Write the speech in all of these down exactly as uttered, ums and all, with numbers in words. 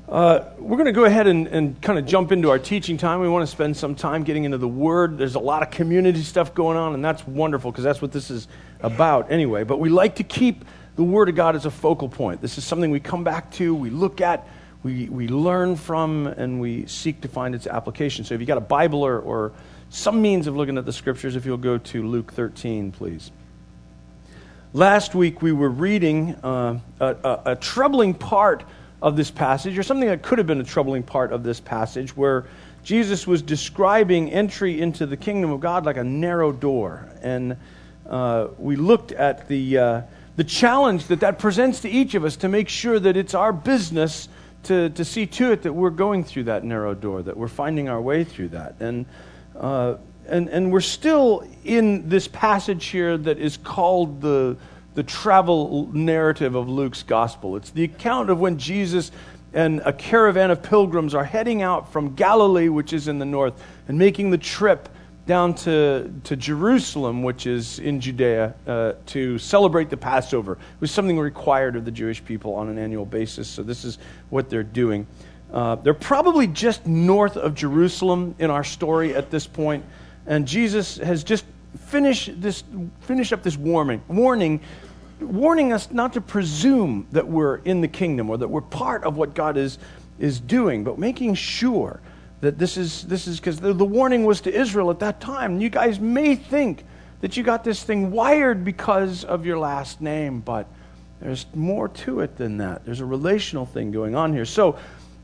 Uh, we're going to go ahead and, and kind of jump into our teaching time. We want to spend some time getting into the Word. There's a lot of community stuff going on, and that's wonderful because that's what this is about anyway. But we like to keep the Word of God as a focal point. This is something we come back to, we look at, we, we learn from, and we seek to find its application. So if you've got a Bible or, or some means of looking at the Scriptures, if you'll go to Luke thirteen, please. Last week we were reading uh, a, a, a troubling part of this passage, or something that could have been a troubling part of this passage, where Jesus was describing entry into the kingdom of God like a narrow door. And uh, we looked at the uh, the challenge that that presents to each of us to make sure that it's our business to, to see to it that we're going through that narrow door, that we're finding our way through that. And uh, and and we're still in this passage here that is called the the travel narrative of Luke's gospel. It's the account of when Jesus and a caravan of pilgrims are heading out from Galilee, which is in the north, and making the trip down to, to Jerusalem, which is in Judea, uh, to celebrate the Passover. It was something required of the Jewish people on an annual basis, so this is what they're doing. Uh, they're probably just north of Jerusalem in our story at this point, and Jesus has just finished this, finished up this warning, warning warning us not to presume that we're in the kingdom or that we're part of what God is is doing, but making sure that this is this is because the, the warning was to Israel at that time. You guys may think that you got this thing wired because of your last name, but there's more to it than that. There's a relational thing going on here. So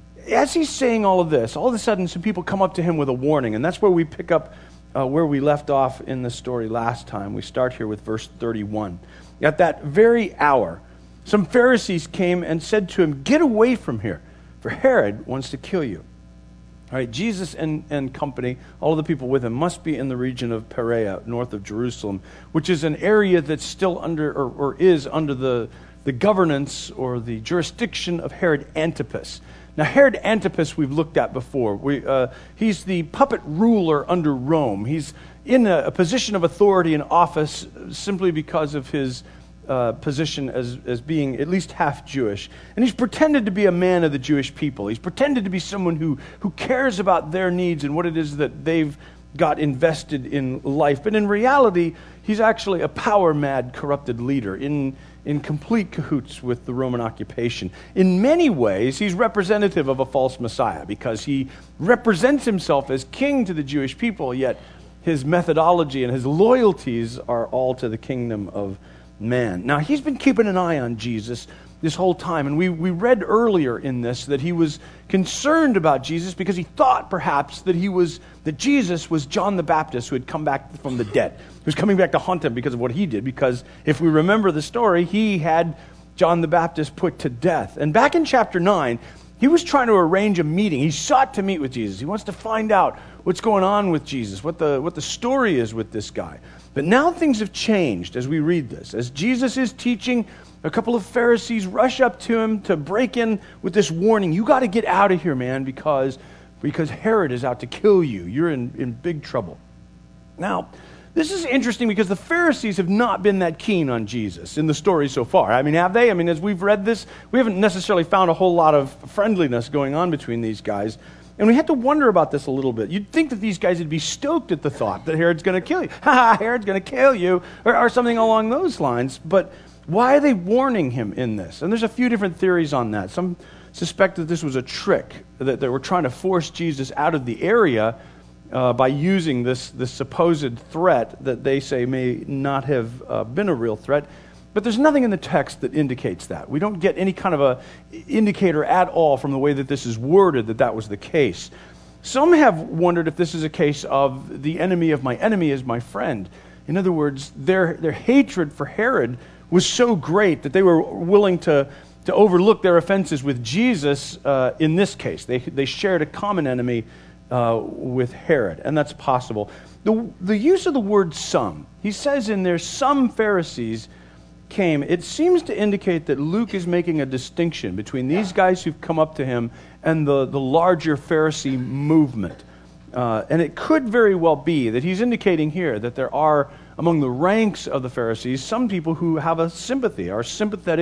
as he's saying all of this, all of a sudden some people come up to him with a warning, and that's where we pick up uh, where we left off in the story last time. We start here with verse thirty-one. At that very hour, some Pharisees came and said to him, "Get away from here, for Herod wants to kill you." All right, Jesus and, and company, all of the people with him, must be in the region of Perea, north of Jerusalem, which is an area that's still under, or, or is under the, the governance or the jurisdiction of Herod Antipas. Now, Herod Antipas we've looked at before. We, uh, he's the puppet ruler under Rome. He's in a, a position of authority and office simply because of his uh, position as, as being at least half Jewish. And he's pretended to be a man of the Jewish people. He's pretended to be someone who, who cares about their needs and what it is that they've got invested in life. But in reality, he's actually a power-mad, corrupted leader in in complete cahoots with the Roman occupation. In many ways, he's representative of a false Messiah because he represents himself as king to the Jewish people, yet his methodology and his loyalties are all to the kingdom of man. Now, he's been keeping an eye on Jesus this whole time, and we, we read earlier in this that he was concerned about Jesus because he thought perhaps that he was that Jesus was John the Baptist who had come back from the dead, who was coming back to haunt him because of what he did, because if we remember the story, he had John the Baptist put to death. And back in chapter nine, he was trying to arrange a meeting. He sought to meet with Jesus. He wants to find out what's going on with Jesus, what the what the story is with this guy. But now things have changed as we read this. As Jesus is teaching, a couple of Pharisees rush up to him to break in with this warning. You got to get out of here, man, because, because Herod is out to kill you. You're in, in big trouble. Now, this is interesting because the Pharisees have not been that keen on Jesus in the story so far. I mean, have they? I mean, as we've read this, we haven't necessarily found a whole lot of friendliness going on between these guys. And we had to wonder about this a little bit. You'd think that these guys would be stoked at the thought that Herod's going to kill you. Ha ha, Herod's going to kill you, or, or something along those lines. But why are they warning him in this? And there's a few different theories on that. Some suspect that this was a trick, that they were trying to force Jesus out of the area uh, by using this, this supposed threat that they say may not have uh, been a real threat. But there's nothing in the text that indicates that. We don't get any kind of a indicator at all from the way that this is worded that that was the case. Some have wondered if this is a case of the enemy of my enemy is my friend. In other words, their their hatred for Herod was so great that they were willing to, to overlook their offenses with Jesus uh, in this case. They they shared a common enemy uh, with Herod, and that's possible. The, the use of the word some, he says in there, some Pharisees came. It seems to indicate that Luke is making a distinction between these guys who've come up to him and the, the larger Pharisee movement. Uh, and it could very well be that he's indicating here that there are, among the ranks of the Pharisees, some people who have a sympathy, are sympathetic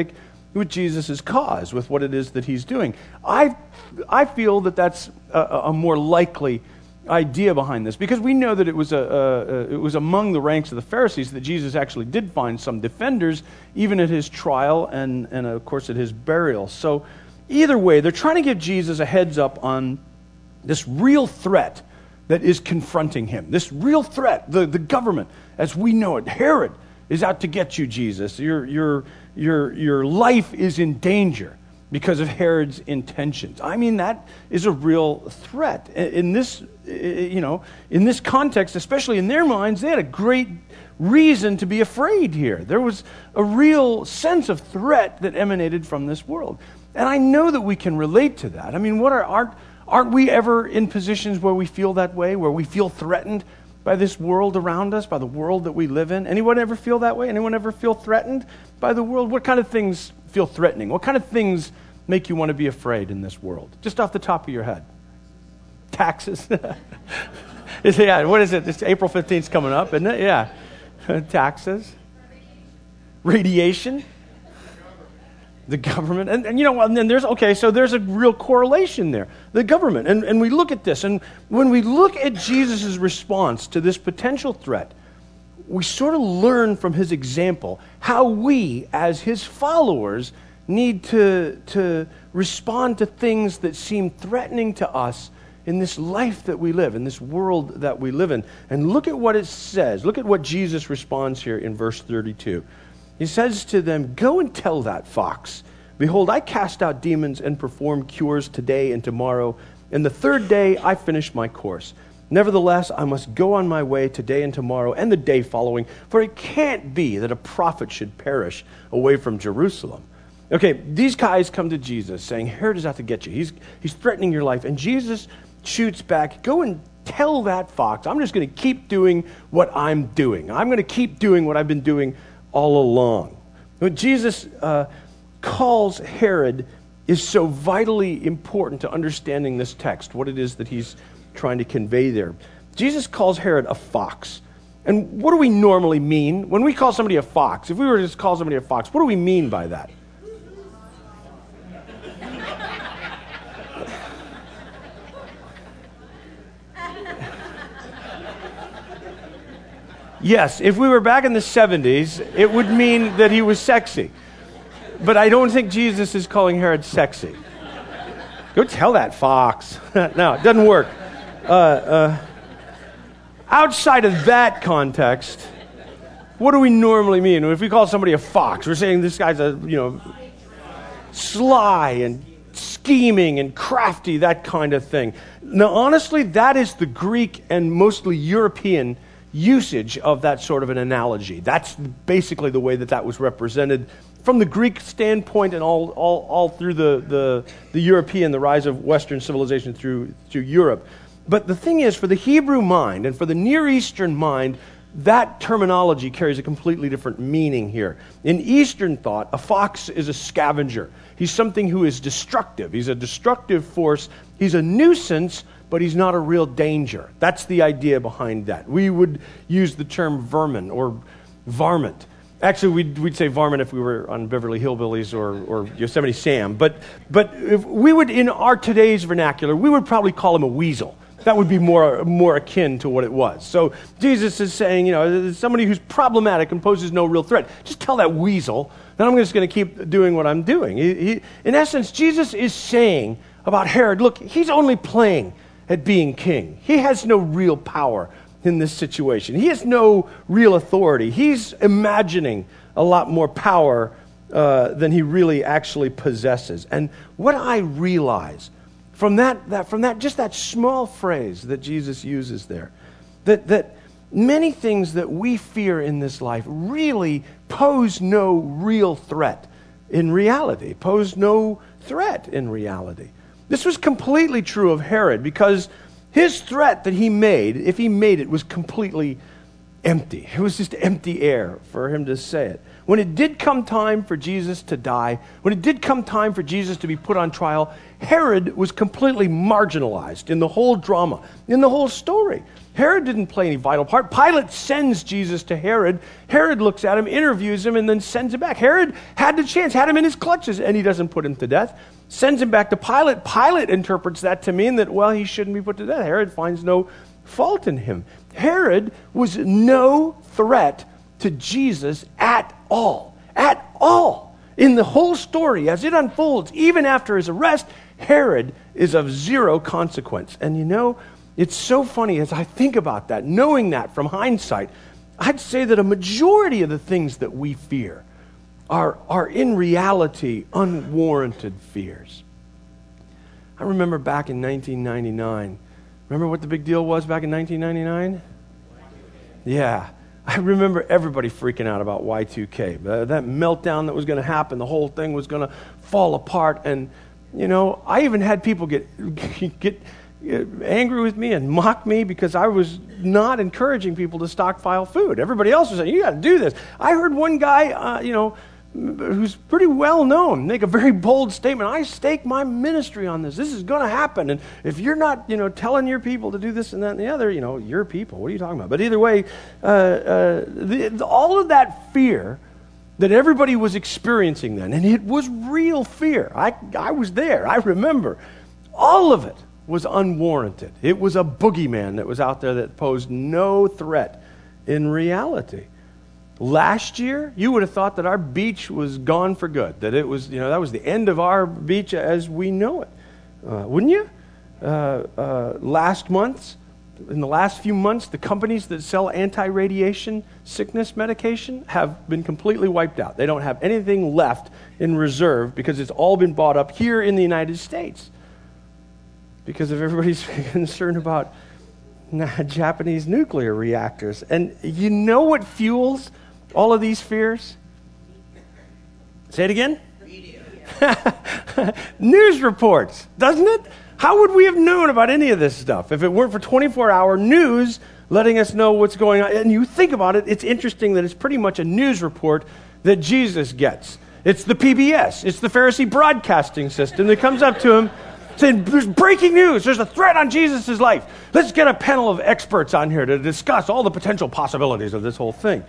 with Jesus' cause, with what it is that he's doing. I, I feel that that's a, a more likely idea behind this, because we know that it was a, a, a it was among the ranks of the Pharisees that Jesus actually did find some defenders, even at his trial and, and of course at his burial. So either way, they're trying to give Jesus a heads up on this real threat that is confronting him. This real threat, the, the government, as we know it, Herod, is out to get you, Jesus. Your, your, your, your life is in danger because of Herod's intentions. I mean, that is a real threat. In this, you know, in this context, especially in their minds, they had a great reason to be afraid here. There was a real sense of threat that emanated from this world. And I know that we can relate to that. I mean, what are, aren't, aren't we ever in positions where we feel that way, where we feel threatened by this world around us, by the world that we live in? Anyone ever feel that way? Anyone ever feel threatened by the world? What kind of things feel threatening? What kind of things make you want to be afraid in this world? Just off the top of your head. Taxes. Yeah, what is it? It's April fifteenth coming up, isn't it? Yeah. Taxes. Radiation. The government. And, and you know, and then there's, okay, so there's a real correlation there. The government. And, and we look at this, and when we look at Jesus' response to this potential threat, we sort of learn from his example how we, as his followers, need to, to respond to things that seem threatening to us in this life that we live, in this world that we live in. And look at what it says. Look at what Jesus responds here in verse thirty-two. He says to them, "Go and tell that fox, behold, I cast out demons and perform cures today and tomorrow, and the third day I finish my course. Nevertheless, I must go on my way today and tomorrow and the day following, for it can't be that a prophet should perish away from Jerusalem." Okay, these guys come to Jesus saying, Herod is out to get you. He's, he's threatening your life. And Jesus shoots back, "Go and tell that fox, I'm just going to keep doing what I'm doing. I'm going to keep doing what I've been doing all along." What Jesus uh, calls Herod is so vitally important to understanding this text, what it is that he's trying to convey there. Jesus calls Herod a fox. And what do we normally mean? When we call somebody a fox, if we were to just call somebody a fox, what do we mean by that? Yes, if we were back in the seventies, it would mean that he was sexy. But I don't think Jesus is calling Herod sexy. Go tell that fox. No, it doesn't work. Uh, uh, outside of that context, what do we normally mean? If we call somebody a fox, we're saying this guy's a, you know, sly and scheming and crafty, that kind of thing. Now, honestly, that is the Greek and mostly European usage of that sort of an analogy. That's basically the way that that was represented from the Greek standpoint and all all, all through the, the, the European, the rise of Western civilization through, through Europe. But the thing is, for the Hebrew mind and for the Near Eastern mind, that terminology carries a completely different meaning here. In Eastern thought, a fox is a scavenger. He's something who is destructive. He's a destructive force. He's a nuisance, but he's not a real danger. That's the idea behind that. We would use the term vermin or varmint. Actually, we'd, we'd say varmint if we were on Beverly Hillbillies or, or Yosemite Sam. But, but if we would, in our today's vernacular, we would probably call him a weasel. That would be more, more akin to what it was. So Jesus is saying, you know, somebody who's problematic and poses no real threat, just tell that weasel, then I'm just going to keep doing what I'm doing. He, he, in essence, Jesus is saying about Herod, look, he's only playing at being king. He has no real power in this situation. He has no real authority. He's imagining a lot more power uh, than he really actually possesses. And what I realize from that, that from that just that small phrase that Jesus uses there, that that many things that we fear in this life really pose no real threat in reality, pose no threat in reality. This was completely true of Herod because his threat that he made, if he made it, was completely empty. It was just empty air for him to say it. when it did come time for Jesus to die, when it did come time for Jesus to be put on trial, Herod was completely marginalized in the whole drama, in the whole story. Herod didn't play any vital part. Pilate sends Jesus to Herod. Herod looks at him, interviews him, and then sends him back. Herod had the chance, had him in his clutches, and he doesn't put him to death. Sends him back to Pilate. Pilate interprets that to mean that, well, he shouldn't be put to death. Herod finds no fault in him. Herod was no threat to Jesus at all. At all. In the whole story, as it unfolds, even after his arrest, Herod is of zero consequence. And you know, it's so funny as I think about that, knowing that from hindsight, I'd say that a majority of the things that we fear are, are in reality unwarranted fears. I remember back in nineteen ninety-nine. Remember what the big deal was back in nineteen ninety-nine? Yeah. I remember everybody freaking out about Y two K. Uh, that meltdown that was going to happen, the whole thing was going to fall apart. And, you know, I even had people get get angry with me and mock me because I was not encouraging people to stockpile food. Everybody else was saying, you got to do this. I heard one guy, uh, you know, who's pretty well known, make a very bold statement. I stake my ministry on this. This is going to happen. And if you're not, you know, telling your people to do this and that and the other, you know, your people, what are you talking about? But either way, uh, uh, the, the, all of that fear that everybody was experiencing then, and it was real fear. I, I was there. I remember. All of it was unwarranted. It was a boogeyman that was out there that posed no threat in reality. Last year, you would have thought that our beach was gone for good, that it was, you know, that was the end of our beach as we know it. Uh, wouldn't you? Uh, uh, last month, in the last few months, the companies that sell anti-radiation sickness medication have been completely wiped out. They don't have anything left in reserve because it's all been bought up here in the United States because of everybody's concern about Japanese nuclear reactors. And you know what fuels all of these fears? Say it again? Media. News reports, doesn't it? How would we have known about any of this stuff if it weren't for twenty-four hour news letting us know what's going on? And you think about it, it's interesting that it's pretty much a news report that Jesus gets. It's the P B S. It's the Pharisee broadcasting system that comes up to him saying, there's breaking news. There's a threat on Jesus' life. Let's get a panel of experts on here to discuss all the potential possibilities of this whole thing.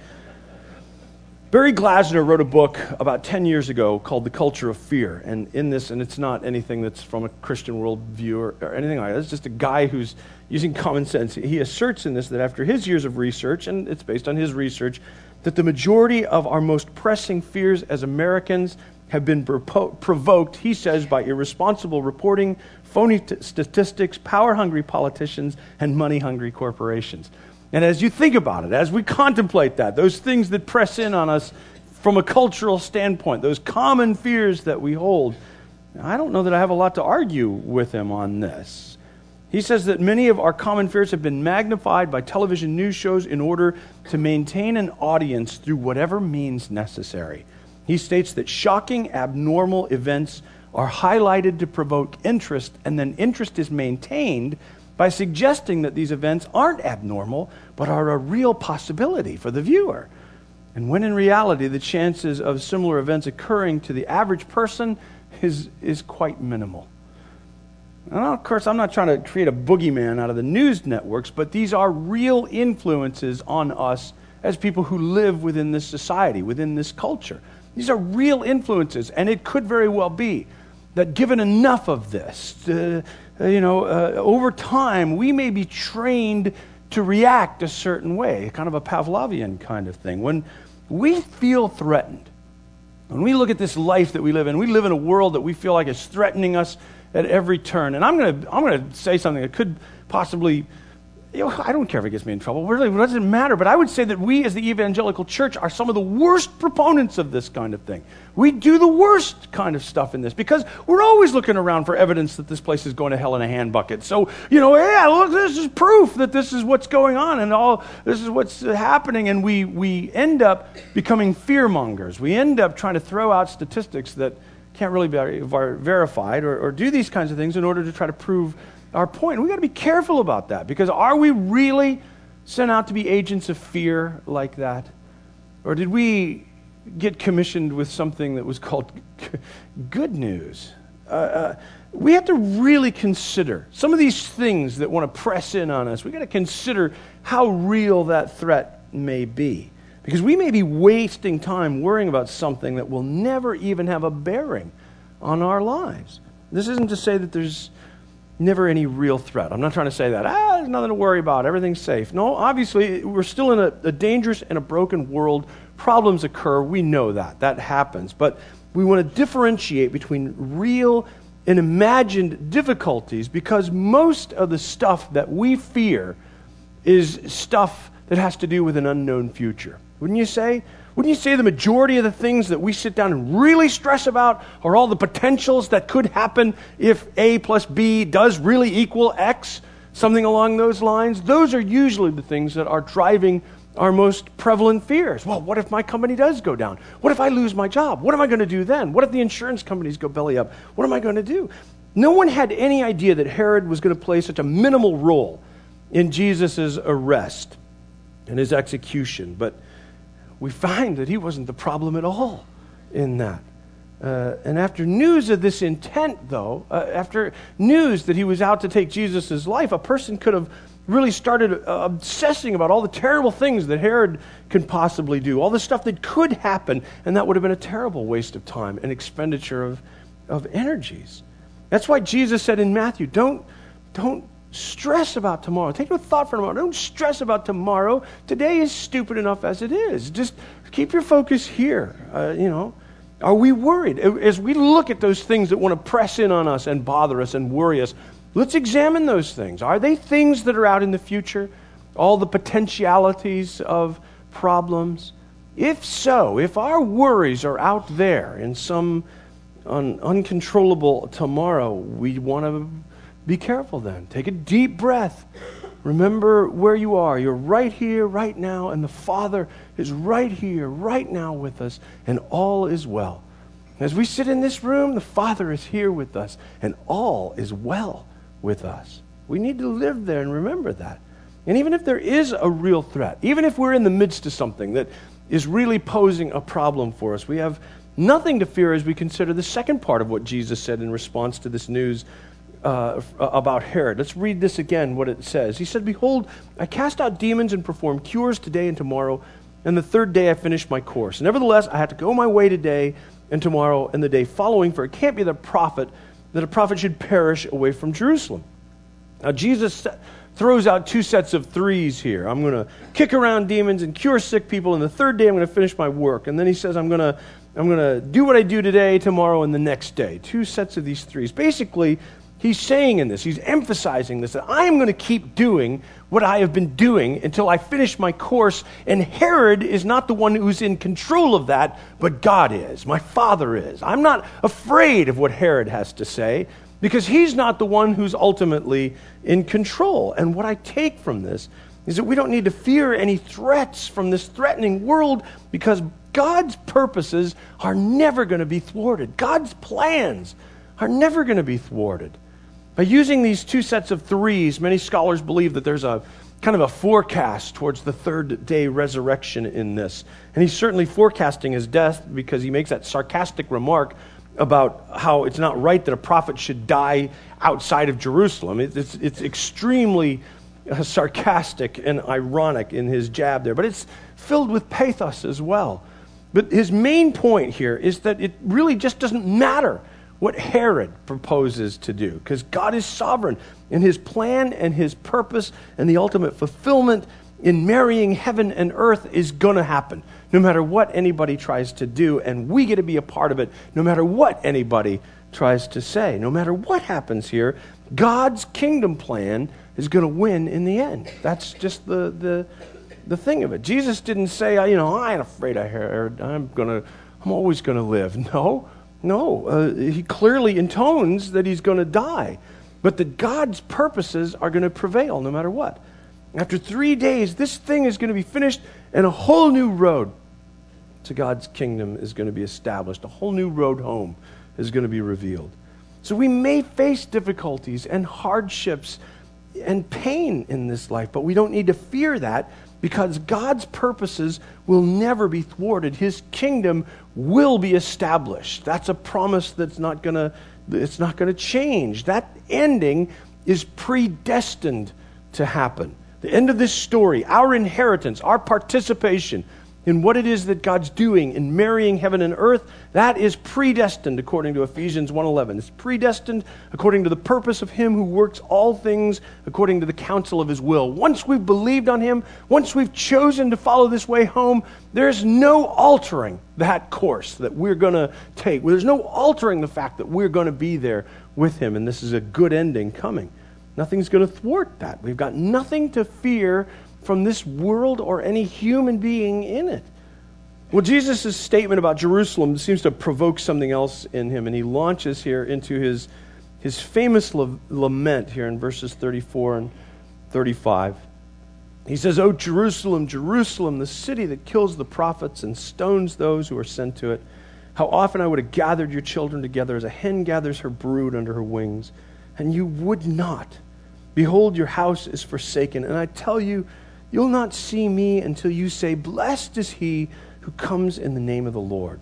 Barry Glasner wrote a book about ten years ago called The Culture of Fear. And in this, and it's not anything that's from a Christian worldview or, or anything like that. It's just a guy who's using common sense. He asserts in this that after his years of research, and it's based on his research, that the majority of our most pressing fears as Americans have been propo- provoked, he says, by irresponsible reporting, phony t- statistics, power-hungry politicians, and money-hungry corporations. And as you think about it, as we contemplate that, those things that press in on us from a cultural standpoint, those common fears that we hold, I don't know that I have a lot to argue with him on this. He says that many of our common fears have been magnified by television news shows in order to maintain an audience through whatever means necessary. He states that shocking, abnormal events are highlighted to provoke interest, and then interest is maintained by suggesting that these events aren't abnormal, but are a real possibility for the viewer. And when in reality, the chances of similar events occurring to the average person is, is quite minimal. And of course, I'm not trying to create a boogeyman out of the news networks, but these are real influences on us as people who live within this society, within this culture. These are real influences, and it could very well be that given enough of this, uh, you know, uh, over time, we may be trained to react a certain way, kind of a Pavlovian kind of thing. When we feel threatened, when we look at this life that we live in, we live in a world that we feel like is threatening us at every turn. And I'm going to I'm going to say something that could possibly, you know, I don't care if it gets me in trouble. Really, it doesn't matter. But I would say that we as the evangelical church are some of the worst proponents of this kind of thing. We do the worst kind of stuff in this because we're always looking around for evidence that this place is going to hell in a hand bucket. So, you know, yeah, look, this is proof that this is what's going on and all this is what's happening. And we, we end up becoming fear mongers. We end up trying to throw out statistics that can't really be verified or, or do these kinds of things in order to try to prove our point. We've got to be careful about that because are we really sent out to be agents of fear like that? Or did we get commissioned with something that was called good news. Uh, uh, we have to really consider some of these things that want to press in on us. We've got to consider how real that threat may be. Because we may be wasting time worrying about something that will never even have a bearing on our lives. This isn't to say that there's never any real threat. I'm not trying to say that, ah, there's nothing to worry about, everything's safe. No, obviously, we're still in a, a dangerous and a broken world. Problems occur, we know that. That happens. But we want to differentiate between real and imagined difficulties, because most of the stuff that we fear is stuff that has to do with an unknown future. Wouldn't you say? Wouldn't you say the majority of the things that we sit down and really stress about are all the potentials that could happen if A plus B does really equal X? Something along those lines. Those are usually the things that are driving our most prevalent fears. Well, what if my company does go down? What if I lose my job? What am I going to do then? What if the insurance companies go belly up? What am I going to do? No one had any idea that Herod was going to play such a minimal role in Jesus' arrest and his execution. But we find that he wasn't the problem at all in that. Uh, and after news of this intent, though, uh, after news that he was out to take Jesus' life, a person could have really started uh, obsessing about all the terrible things that Herod could possibly do, all the stuff that could happen, and that would have been a terrible waste of time and expenditure of, of energies. That's why Jesus said in Matthew, don't, don't stress about tomorrow. Take no thought for tomorrow. Don't stress about tomorrow. Today is stupid enough as it is. Just keep your focus here. Uh, you know, are we worried? As we look at those things that want to press in on us and bother us and worry us, let's examine those things. Are they things that are out in the future? All the potentialities of problems? If so, if our worries are out there in some un- uncontrollable tomorrow, we want to be careful then. Take a deep breath. Remember where you are. You're right here, right now, and the Father is right here, right now with us, and all is well. As we sit in this room, the Father is here with us, and all is well with us. We need to live there and remember that. And even if there is a real threat, even if we're in the midst of something that is really posing a problem for us, we have nothing to fear as we consider the second part of what Jesus said in response to this news Uh, about Herod. Let's read this again, what it says. He said, "Behold, I cast out demons and perform cures today and tomorrow, and the third day I finish my course. Nevertheless, I have to go my way today and tomorrow and the day following, for it can't be the prophet that a prophet should perish away from Jerusalem." Now, Jesus throws out two sets of threes here. I'm going to kick around demons and cure sick people, and the third day I'm going to finish my work. And then he says, I'm going to I'm going to do what I do today, tomorrow, and the next day. Two sets of these threes. Basically, he's saying in this, he's emphasizing this, that I am going to keep doing what I have been doing until I finish my course, and Herod is not the one who's in control of that, but God is. My Father is. I'm not afraid of what Herod has to say, because he's not the one who's ultimately in control. And what I take from this is that we don't need to fear any threats from this threatening world, because God's purposes are never going to be thwarted. God's plans are never going to be thwarted. By using these two sets of threes, many scholars believe that there's a kind of a forecast towards the third day resurrection in this. And he's certainly forecasting his death, because he makes that sarcastic remark about how it's not right that a prophet should die outside of Jerusalem. It's, it's, it's extremely uh, sarcastic and ironic in his jab there, but it's filled with pathos as well. But his main point here is that it really just doesn't matter what Herod proposes to do, because God is sovereign in his plan and his purpose, and the ultimate fulfillment in marrying heaven and earth is going to happen, no matter what anybody tries to do, and we get to be a part of it, no matter what anybody tries to say. No matter what happens here, God's kingdom plan is going to win in the end. That's just the the the thing of it. Jesus didn't say, you know, I ain't afraid of Herod. I'm gonna, I'm always going to live. No. No, uh, he clearly intones that he's going to die, but that God's purposes are going to prevail no matter what. After three days, this thing is going to be finished, and a whole new road to God's kingdom is going to be established. A whole new road home is going to be revealed. So we may face difficulties and hardships and pain in this life, but we don't need to fear that, because God's purposes will never be thwarted. His kingdom will be established. That's a promise that's not going to it's not going to change. That ending is predestined to happen. The end of this story, our inheritance, our participation in what it is that God's doing in marrying heaven and earth, that is predestined according to Ephesians one eleven. It's predestined according to the purpose of Him who works all things according to the counsel of His will. Once we've believed on Him, once we've chosen to follow this way home, there's no altering that course that we're going to take. There's no altering the fact that we're going to be there with Him, and this is a good ending coming. Nothing's going to thwart that. We've got nothing to fear from this world or any human being in it. Well, Jesus' statement about Jerusalem seems to provoke something else in him, and he launches here into his, his famous la- lament here in verses thirty-four and thirty-five. He says, "O Jerusalem, Jerusalem, the city that kills the prophets and stones those who are sent to it, how often I would have gathered your children together as a hen gathers her brood under her wings, and you would not. Behold, your house is forsaken, and I tell you, you'll not see me until you say, 'Blessed is he who comes in the name of the Lord.'"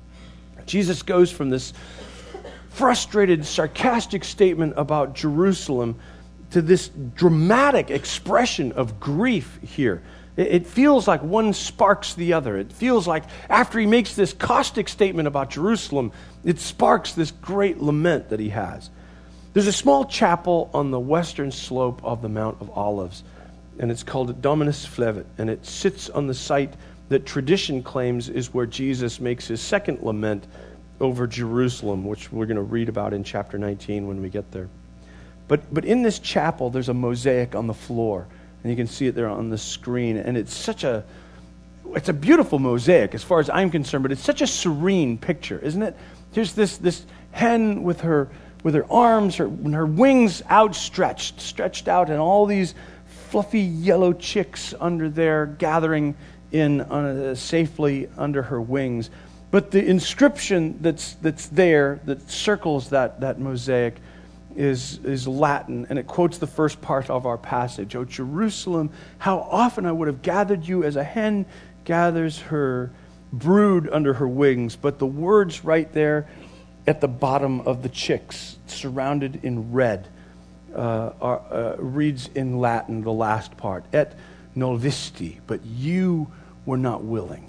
Jesus goes from this frustrated, sarcastic statement about Jerusalem to this dramatic expression of grief here. It feels like one sparks the other. It feels like after he makes this caustic statement about Jerusalem, it sparks this great lament that he has. There's a small chapel on the western slope of the Mount of Olives, and it's called Dominus Flevit, and it sits on the site that tradition claims is where Jesus makes his second lament over Jerusalem, which we're going to read about in chapter nineteen when we get there. But but in this chapel, there's a mosaic on the floor, and you can see it there on the screen, and it's such a it's a beautiful mosaic as far as I'm concerned, but it's such a serene picture, isn't it? There's this this hen with her with her arms, her her wings outstretched, stretched out, and all these fluffy yellow chicks under there gathering in uh, safely under her wings. But the inscription that's that's there that circles that that mosaic is is Latin, and it quotes the first part of our passage. "O Jerusalem, how often I would have gathered you as a hen gathers her brood under her wings." But the words right there at the bottom of the chicks, surrounded in red, uh, are, uh, reads in Latin the last part, "Et nolvisti," but you were not willing.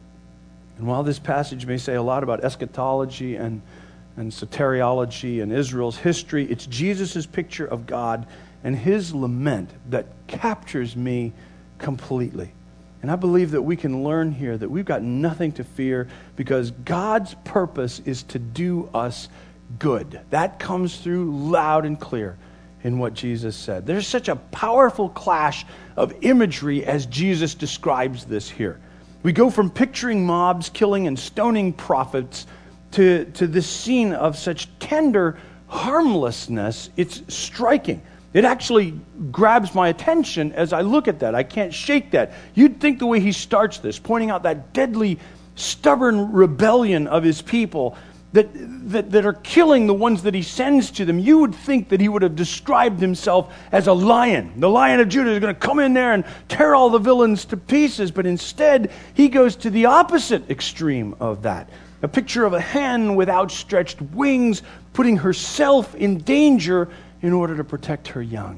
And while this passage may say a lot about eschatology and, and soteriology and Israel's history, it's Jesus' picture of God and his lament that captures me completely. And I believe that we can learn here that we've got nothing to fear because God's purpose is to do us good. That comes through loud and clear in what Jesus said. There's such a powerful clash of imagery as Jesus describes this here. We go from picturing mobs killing and stoning prophets to, to this scene of such tender harmlessness. It's striking. It actually grabs my attention as I look at that. I can't shake that. You'd think the way he starts this, pointing out that deadly, stubborn rebellion of his people that, that, that are killing the ones that he sends to them, you would think that he would have described himself as a lion. The Lion of Judah is going to come in there and tear all the villains to pieces. But instead, he goes to the opposite extreme of that. A picture of a hen with outstretched wings, putting herself in danger in order to protect her young.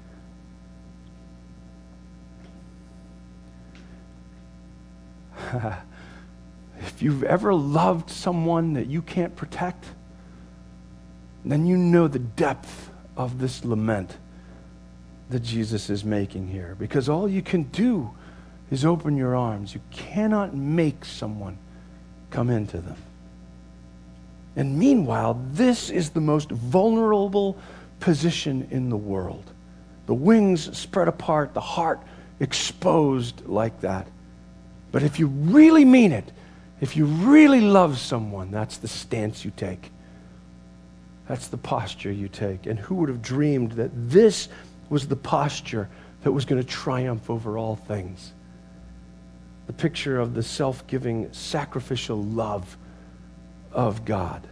If you've ever loved someone that you can't protect, then you know the depth of this lament that Jesus is making here. Because all you can do is open your arms. You cannot make someone come into them. And meanwhile, this is the most vulnerable position in the world. The wings spread apart, the heart exposed like that. But if you really mean it, if you really love someone, that's the stance you take. That's the posture you take. And who would have dreamed that this was the posture that was going to triumph over all things? The picture of the self-giving, sacrificial love of God.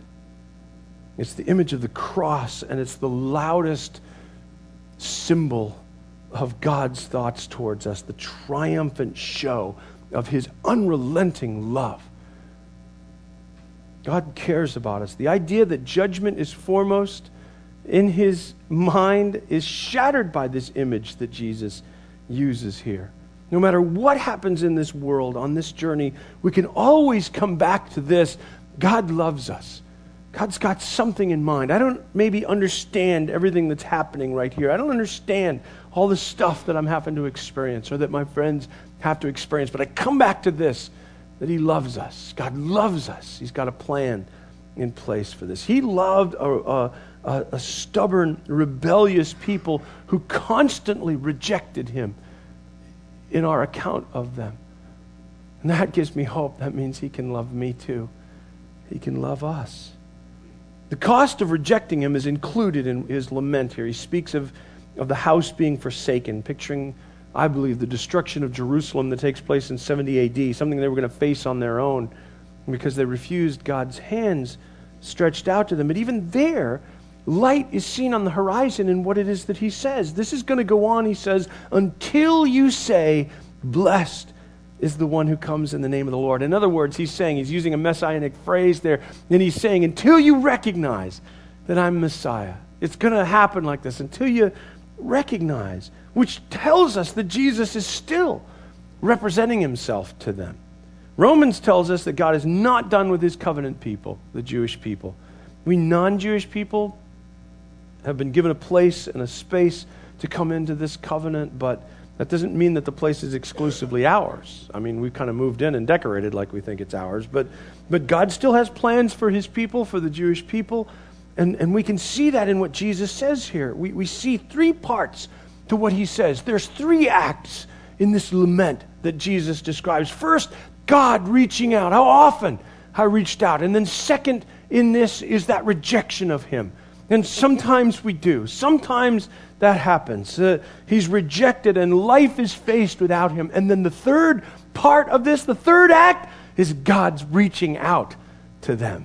It's the image of the cross, and it's the loudest symbol of God's thoughts towards us, the triumphant show of his unrelenting love. God cares about us. The idea that judgment is foremost in his mind is shattered by this image that Jesus uses here. No matter what happens in this world, on this journey, we can always come back to this. God loves us. God's got something in mind. I don't maybe understand everything that's happening right here. I don't understand all the stuff that I'm having to experience or that my friends have to experience. But I come back to this, that he loves us. God loves us. He's got a plan in place for this. He loved a, a, a, a stubborn, rebellious people who constantly rejected him in our account of them. And that gives me hope. That means he can love me too. He can love us. The cost of rejecting him is included in his lament here. He speaks of, of the house being forsaken, picturing, I believe, the destruction of Jerusalem that takes place in seventy A D, something they were going to face on their own because they refused God's hands stretched out to them. But even there, light is seen on the horizon in what it is that he says. This is going to go on, he says, until you say, blessed is the one who comes in the name of the Lord. In other words, he's saying, he's using a messianic phrase there, and he's saying, until you recognize that I'm Messiah. It's going to happen like this, until you recognize, which tells us that Jesus is still representing himself to them. Romans tells us that God is not done with his covenant people, the Jewish people. We non-Jewish people have been given a place and a space to come into this covenant, but that doesn't mean that the place is exclusively ours. I mean, we've kind of moved in and decorated like we think it's ours, but but God still has plans for his people, for the Jewish people, and, and we can see that in what Jesus says here. We, we see three parts to what he says. There's three acts in this lament that Jesus describes. First, God reaching out. How often I reached out. And then second in this is that rejection of him. And sometimes we do. Sometimes that happens. Uh, he's rejected and life is faced without him. And then the third part of this, the third act, is God's reaching out to them.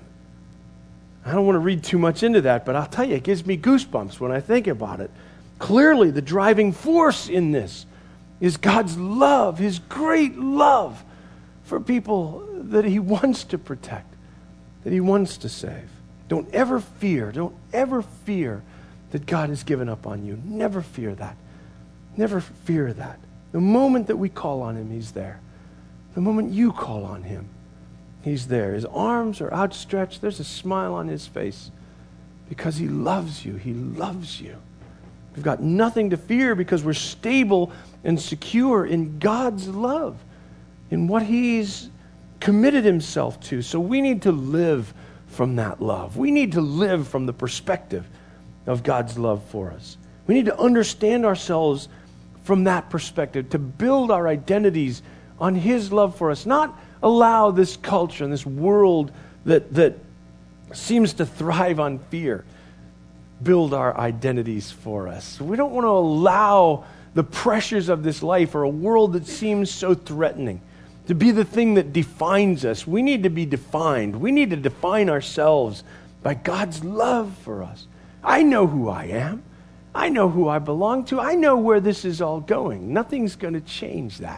I don't want to read too much into that, but I'll tell you, it gives me goosebumps when I think about it. Clearly, the driving force in this is God's love, his great love for people that he wants to protect, that he wants to save. Don't ever fear, don't ever fear that God has given up on you. Never fear that. Never fear that. The moment that we call on him, he's there. The moment you call on him, he's there. His arms are outstretched. There's a smile on his face because he loves you. He loves you. We've got nothing to fear because we're stable and secure in God's love, in what he's committed himself to. So we need to live from that love. We need to live from the perspective of God's love for us. We need to understand ourselves from that perspective, to build our identities on his love for us, not allow this culture and this world that, that seems to thrive on fear build our identities for us. We don't want to allow the pressures of this life or a world that seems so threatening to be the thing that defines us. We need to be defined. We need to define ourselves by God's love for us. I know who I am. I know who I belong to. I know where this is all going. Nothing's going to change that.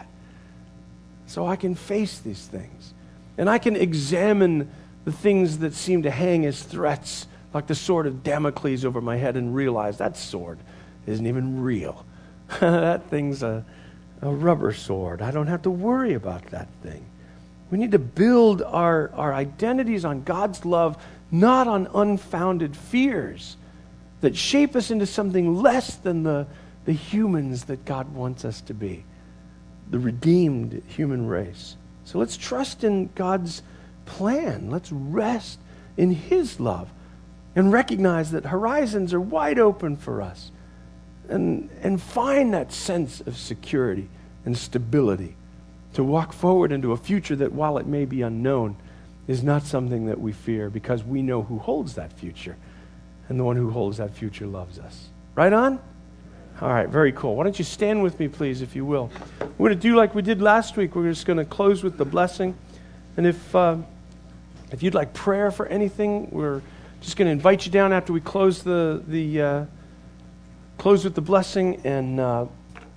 So I can face these things. And I can examine the things that seem to hang as threats, like the sword of Damocles over my head, and realize that sword isn't even real. That thing's a, a rubber sword. I don't have to worry about that thing. We need to build our, our identities on God's love, not on unfounded fears that shape us into something less than the, the humans that God wants us to be, the redeemed human race. So let's trust in God's plan. Let's rest in his love and recognize that horizons are wide open for us, and, and find that sense of security and stability to walk forward into a future that, while it may be unknown, is not something that we fear, because we know who holds that future. And the one who holds that future loves us. Right on? All right, very cool. Why don't you stand with me, please, if you will. We're going to do like we did last week. We're just going to close with the blessing. And if uh, if you'd like prayer for anything, we're just going to invite you down after we close the the uh, close with the blessing. And uh,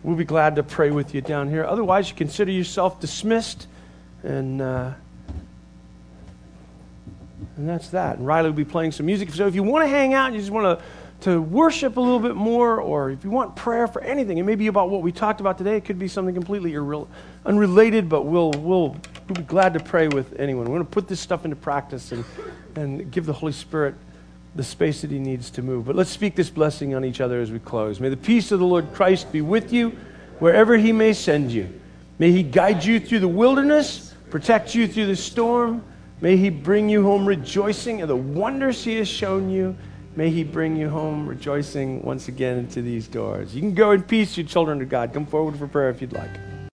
we'll be glad to pray with you down here. Otherwise, you consider yourself dismissed, and uh, and that's that. And Riley will be playing some music. So if you want to hang out and you just want to to worship a little bit more, or if you want prayer for anything, it may be about what we talked about today. It could be something completely irre- unrelated, but we'll, we'll, we'll be glad to pray with anyone. We're going to put this stuff into practice and, and give the Holy Spirit the space that he needs to move. But let's speak this blessing on each other as we close. May the peace of the Lord Christ be with you wherever he may send you. May he guide you through the wilderness, protect you through the storm. May he bring you home rejoicing at the wonders he has shown you. May he bring you home rejoicing once again into these doors. You can go in peace, you children of God. Come forward for prayer if you'd like.